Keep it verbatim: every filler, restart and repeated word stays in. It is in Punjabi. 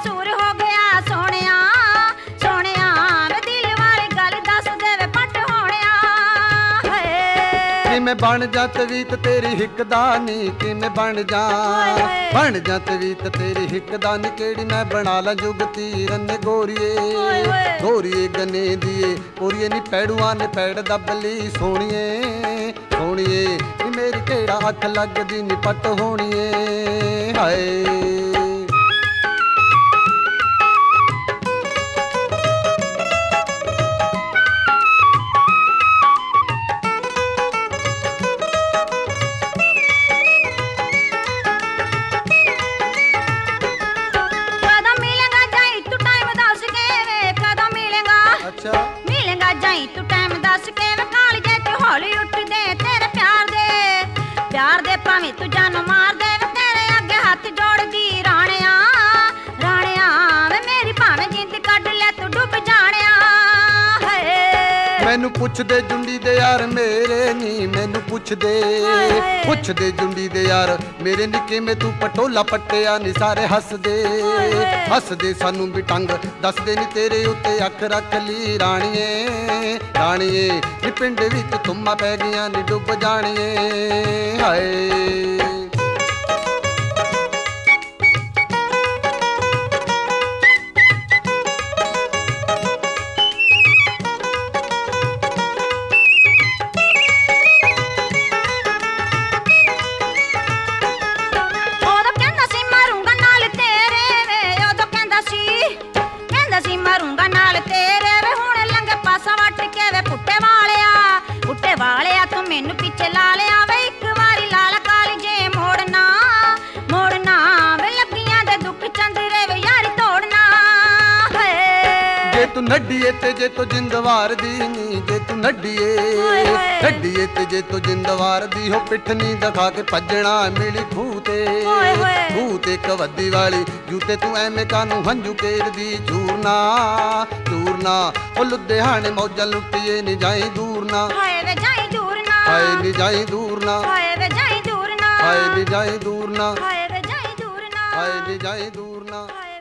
ਕਸੂਰ ਹੋ ਗਿਆ ਸੋਹਣਿਆ ਸੋਹਣਿਆ ਵੇ ਦਿਲ ਵਾਲੀ ਗੱਲ ਦੱਸ ਦੇ ਵੇ ਪੱਟ ਹੋਣਿਆ ਹਏ ਕਿਵੇਂ ਬਣ ਜਾ ਤਵੀਤ ਤੇਰੀ ਹਿੱਕ ਦਾ ਨੀ ਕਿਵੇਂ ਬਣ ਜਾ ਬਣ ਜਾ ਤਵੀਤ ਤੇਰੀ ਹਿੱਕ ਦਾ ਨੀ ਕਿਹੜੀ ਮੈਂ ਬਣਾ ਲਾਂ ਜੁਗਤੀ ਰੰਨੇ ਗੋਰੀਏ ਗੋਰੀਏ ਗਨੇ ਦੀਏ ਗੋਰੀਏ ਨੀ ਪੈੜੂਆਂ ਨੇ ਪੈੜ ਦੱਬ ਲਈ ਸੋਹਣੀਏ ਸੋਹਣੀਏ ਨੀ ਮੇਰੀ ਕਿਹੜਾ ਅੱਖ ਲੱਗਦੀ ਨੀ ਪੱਟ ਹੋਣੀਏ ਹਾਏ ਮਿਲੇਗਾ ਜਾਈ ਤੂੰ ਟਾਈਮ ਦੱਸ ਕੇ ਵੇ ਕਾਲਜੇ ਚ ਹੌਲੀ ਉੱਠਦੇ ਤੇਰੇ ਪਿਆਰ ਦੇ ਪਿਆਰ ਦੇ ਭਾਵੇਂ ਤੂੰ ਜਾਨ ਮਾਰ ਦੇ ਵੇ ਤੇਰੇ ਅੱਗੇ ਹੱਥ ਜੋੜਦੀ ਰਾਣਿਆ ਰਾਣਿਆ ਵੇ ਮੇਰੀ ਭਾਵੇਂ ਜਿੰਦ ਕੱਢ ਲੈ ਤੂੰ ਡੁੱਬ ਜਾਣਿਆ ਹਏ ਮੈਨੂੰ ਪੁੱਛਦੇ ਜੁੰਡੀ ਦੇ ਯਾਰ ਮੇਰੇ ਨੀ ਮੈਨੂੰ ਪੁੱਛਦੇ ਪੁੱਛਦੇ ਜੁੰਡੀ ਦੇ ਯਾਰ ਮੇਰੇ ਨੀ ਕਿਵੇਂ ਤੂੰ ਪਟੋਲਾ ਪੱਟਿਆ ਨੀ ਸਾਰੇ ਹੱਸਦੇ ਹੱਸਦੇ ਸਾਨੂੰ ਵੀ ਟੰਗ ਦੱਸਦੇ ਨੀ ਤੇਰੇ ਉੱਤੇ ਅੱਖ ਰੱਖ ਲਈ ਰਾਣੀਏ ਰਾਣੀਏ ਨੀ ਪਿੰਡ ਵਿੱਚ ਤੁੰਮਾਂ ਪੈ ਗਈਆਂ ਨੀ ਡੁੱਬ ਜਾਣੀਏ ਹਾਏ ਮਾਰੂੰਗਾ ਨਾਲ ਤੇਰੇ ਵੇ ਹੁਣ ਲੰਘ ਪਾਸਾ ਵੱਟ ਕੇ ਵੇ ਪੁੱਟੇ ਵਾਲਿਆ ਪੁੱਟੇ ਵਾਲਿਆ ਤੂੰ ਮੈਨੂੰ ਪਿੱਛੇ ਲਾ ਲਿਆ ਵੇ ਇੱਕ ਵਾਰੀ ਲਾਲ ਕਾਲਜੇ ਮੋੜਨਾ ਮੋੜਨਾ ਵੇ ਲੱਗੀਆਂ ਦੇ ਦੁੱਖ ਚੰਦਰੇ ਵੇ ਯਾਰੀ ਤੋੜਨਾ ਹਏ ਜੇ ਤੂੰ ਨੱਡੀਏ ਤੇ ਜੇ ਤੂੰ ਜਿੰਦਵਾਰ ਦੀ ਨੀ ਜੇ ਤੂੰ ਨੱਡੀਏ ਨੱਡੀਏ ਤੇ ਜੇ ਤੂੰ ਜਿੰਦਵਾਰ ਦੀ ਹੋ ਪਿੱਠ ਨੀ ਦਿਖਾ ਕੇ ਭੱਜਣਾ ਮਿਲੀ ਖੂਹ ਤੇ ਖੂਹ ਤੇ ਕਵੱਦੀ ਵਾਲੀ ਜੂਤੇ ਤੂੰ ਐਵੇਂ ਕਾਨੂੰ ਹੰਝੂ ਕੇਰਦੀ ਚੂਰਨਾ ਚੂਰਨਾ ਉਹ ਲੁਧਿਆਣੇ ਮੌਜਾਂ ਲੁੱਟੀਏ ਨੀ ਜਾਈ ਦੂਰ ਨਾ ਹਾਏ ਵੇ ਜਾਈ ਦੂਰ ਨਾ ਹਾਏ ਨੀ ਜਾਈ ਦੂਰ ਨਾ ਹਾਏ ਵੇ ਜਾਈ ਦੂਰ ਨਾ ਹਾਏ ਨੀ ਜਾਈ ਦੂਰ ਨਾ ਹਾਏ ਵੇ ਜਾਈ ਦੂਰ ਨਾ ਹਾਏ ਨੀ ਜਾਈ ਦੂਰ ਨਾ।